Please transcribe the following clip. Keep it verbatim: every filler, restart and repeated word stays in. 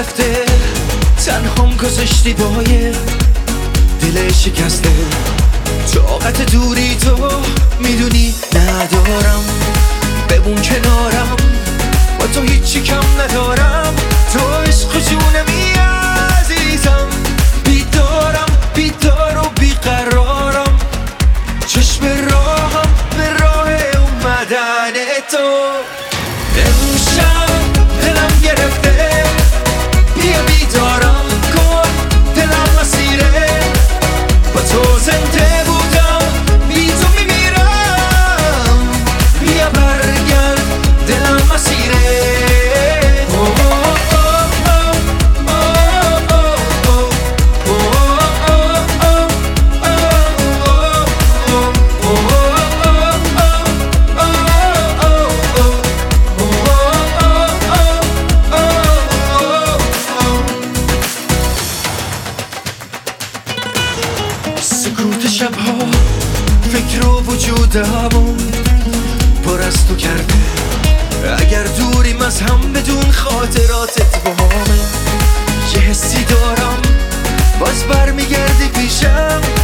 گرفته، تنهام گذاشتی با یه دل شکسته. طاقت دوری تو میدونی ندارم، بمون کنارم، با تو هیچی کم ندارم. تو عشق جونمی عزیزم، بیدارم بیدار و بیقرارم، چشم راهم به راه اومدن تو. امشب دلم گرفته، بیا بیدارم کن، دلم مسیره، با تو زنده بودم، بی تو میمیرم. بیا برگرد، دلم مسیره. سکوت شبها فکر و وجودمو پر از تو کرده. اگر دوریم از هم بدون خاطراتت با همه، یه حسی دارم باز برمیگردی پیشم.